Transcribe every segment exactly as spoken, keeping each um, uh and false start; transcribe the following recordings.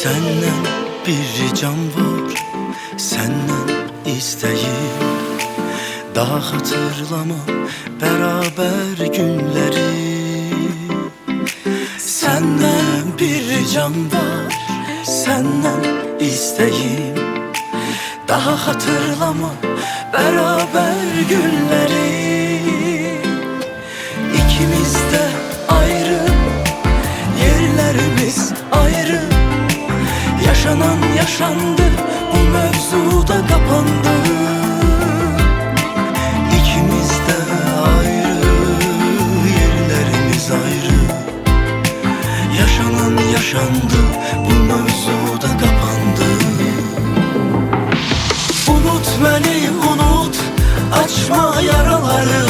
Senden bir ricam var, senden isteğim. Daha hatırlama beraber günleri. Senden bir ricam var, senden isteğim. Daha hatırlama beraber günleri. İkimiz de ayrı, yerlerimiz ayrı. Yaşanan yaşandı, bu mevzuda kapandı. İkimiz de ayrı, yerlerimiz ayrı. Yaşanan yaşandı, bu mevzuda kapandı. Unut beni, unut, açma yaraları.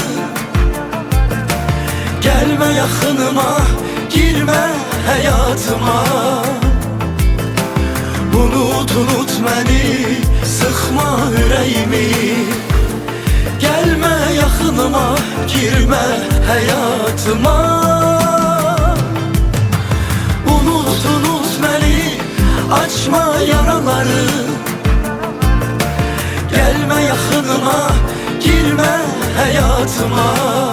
Gelme yakınıma, girme hayatıma. Unut, unut beni, sıkma yüreğimi. Gelme yakınıma, girme hayatıma. Unut, unut beni, açma yaraları. Gelme yakınıma, girme hayatıma.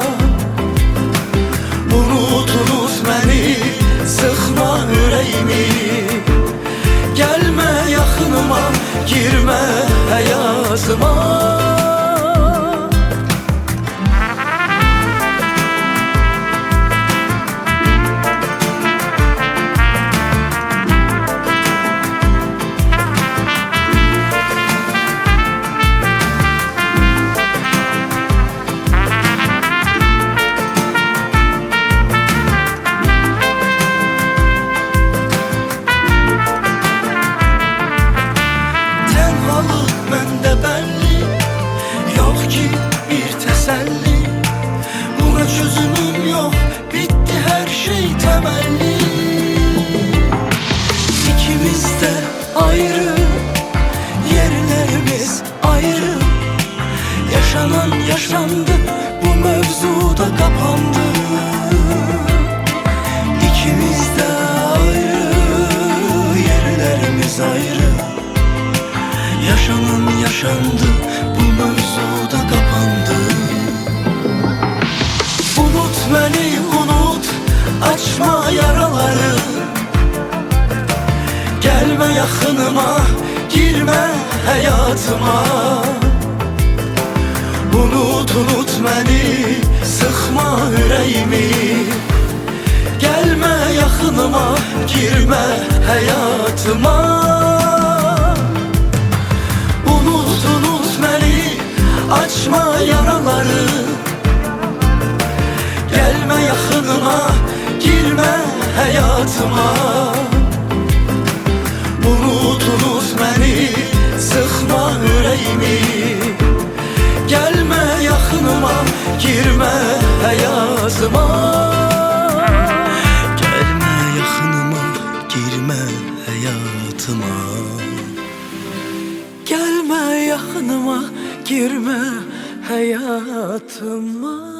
Unut, unut beni, sıkma yüreğimi. Gelme yakınıma, girme hayatıma. Məndə bəlli, yox ki bir təsəlli. Buna çözümüm yox, bitti hər şey təməlli. İkimiz də ayrı, yerlərimiz ayrı. Yaşanan yaşandı, bu mövzuda kapandı. İkimiz də ayrı, yerlərimiz ayrı. Yaşanan yaşandı, bu mevzuda kapandı. Unut beni, unut, açma yaraları. Gelme yakınıma, girme hayatıma. Unut, unut beni, sıkma yüreğimi. Gelme yakınıma, girme hayatıma. Açma yaraları. Gelme yakınıma, girme hayatıma. Unut, unut beni, sıkma yüreğimi. Gelme yakınıma, girme hayatıma. Gelme yakınıma, girme hayatıma. Gelme yakınıma, girme hayatıma.